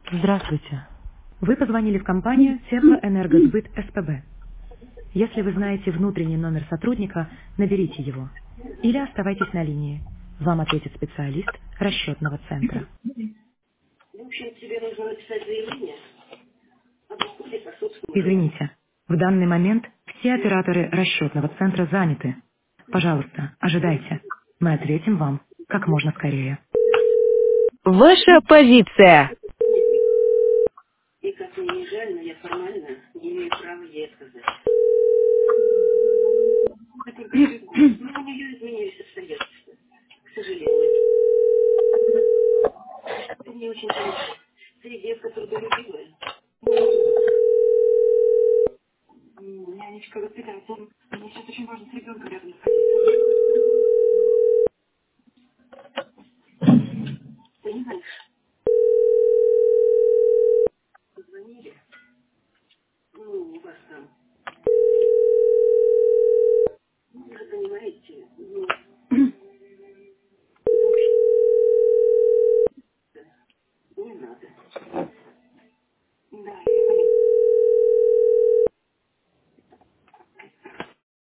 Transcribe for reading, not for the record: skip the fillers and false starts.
Здравствуйте. Вы позвонили в компанию Теплоэнергосбыт СПБ. Если вы знаете внутренний номер сотрудника, наберите его. Или оставайтесь на линии. Вам ответит специалист расчетного центра. В общем, тебе нужно написать заявление об уходе по собственному желанию. Извините, в данный момент все операторы расчетного центра заняты. Пожалуйста, ожидайте. Мы ответим вам как можно скорее. Ваша позиция. И как мне не жаль, но я формально не имею права ей отказать. Это только через год. Но у нее изменились обстоятельства. К сожалению. Ты мне очень помогла. Ты девка трудолюбивая. Нянечка, воспитатель. Мне сейчас очень важно с ребенком рядом.